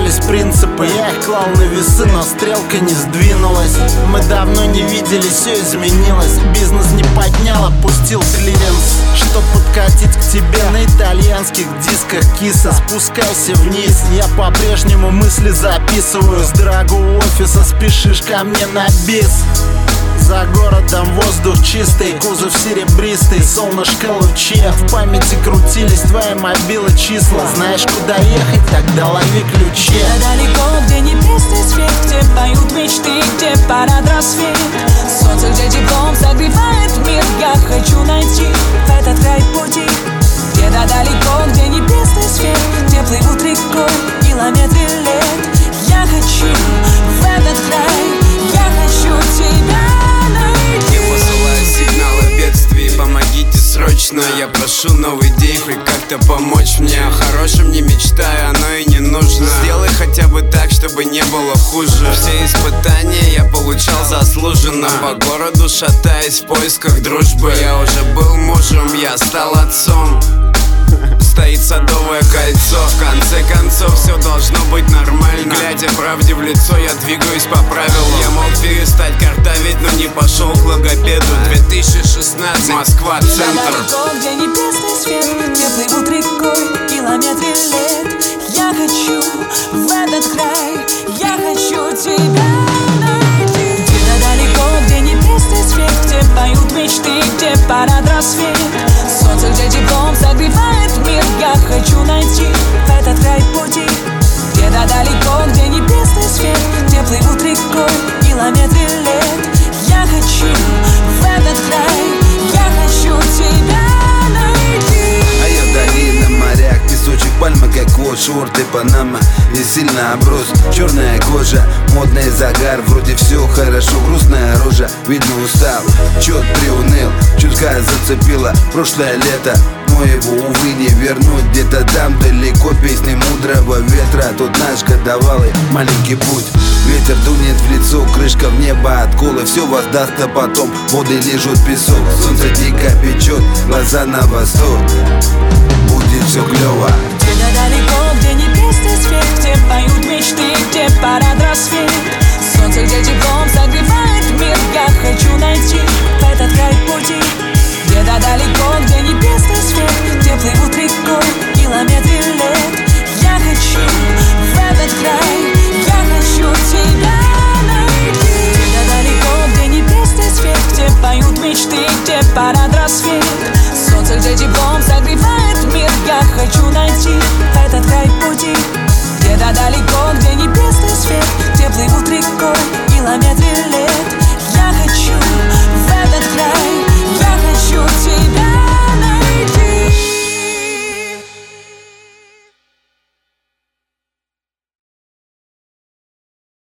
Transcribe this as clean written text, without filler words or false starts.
поменялись принципы. Я их клал на весы, но стрелка не сдвинулась. Мы давно не виделись, все изменилось. Бизнес не поднял, опустил клиренс. Чтоб подкатить к тебе на итальянских дисках киса, спускайся вниз. Я по-прежнему мысли записываю. С дорогого офиса спешишь ко мне на бис. За городом воздух чистый, кузов серебристый, солнышко лучи. В памяти крутились твои мобилы числа. Знаешь, куда ехать, тогда лови ключи. Где далеко, где небесный свет, где поют мечты, где парад рассвет. Солнце, где теплом согревает мир. Я хочу найти в этот край пути. Где-то далеко, где небесный свет, где плывут рекой километры лет. Я хочу в этот край, я хочу тебя. Помогите срочно, я прошу новый день, хоть как-то помочь мне. О хорошем не мечтаю, оно и не нужно. Сделай хотя бы так, чтобы не было хуже. Все испытания я получал заслуженно. По городу шатаясь в поисках дружбы. Я уже был мужем, я стал отцом. Стоит садовое кольцо. В конце концов все должно быть нормально. Глядя правде в лицо, я двигаюсь по правилам. Я мог перестать картавить, но не пошел к логопеду. 2016, Москва, центр. Где небесный свет, где плывут рекой километры лет. Я хочу в этот край, я хочу тебя найти. Где-то далеко, где небесный свет, где поют мечты, где парад рассвет. Солнце, где теплом согревает мир. Я хочу найти в этот край пути. Где-то далеко, где небесный свет, где плывут рекой километры лет. Я хочу в этот край, я хочу тебя найти. А я вдали на морях, песочек, пальма, как вот шорты Панама. Не сильно оброс, черная кожа, модный загар. Вроде все хорошо, грустная рожа. Видно устал, чет приуныл, чутка зацепила прошлое лето. Но его, увы, не вернуть. Где-то там далеко песни мудрого ветра. Тут наш годовалый маленький путь. Ветер дунет в лицо, крышка в небо отколы. Все воздастся потом, воды лижут песок. Солнце дико печет, глаза на восток. Будет все клево. Где-то далеко, где небесный свет, где поют мечты, где парад рассвет. Солнце, где теплом согревает мир. Я хочу найти в этот край пути. Где-то далеко, где небесный свет, где плывут